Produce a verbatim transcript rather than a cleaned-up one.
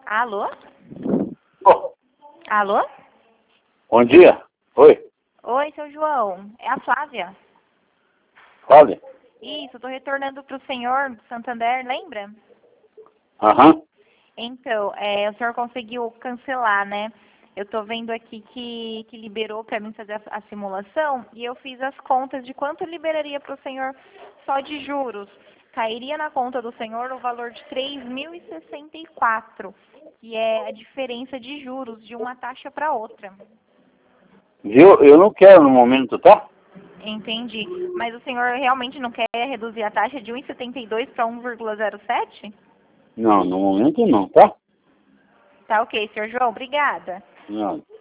Alô? Oh, Alô? bom dia. Oi, Oi, seu João. É a Flávia. fale. Isso, eu tô retornando pro senhor do Santander, lembra? Aham. Então, é, o senhor conseguiu cancelar, né? Eu tô vendo aqui que, que liberou para mim fazer a, a simulação e eu fiz as contas de quanto liberaria para o senhor só de juros. Cairia na conta do senhor o valor de três mil e sessenta e quatro, que é a diferença de juros de uma taxa para outra. Viu? Eu não quero no momento, tá? Entendi. Mas o senhor realmente não quer reduzir a taxa de um vírgula setenta e dois para um vírgula zero sete? Não, no momento não, tá? Tá ok, senhor João. Obrigada. Não.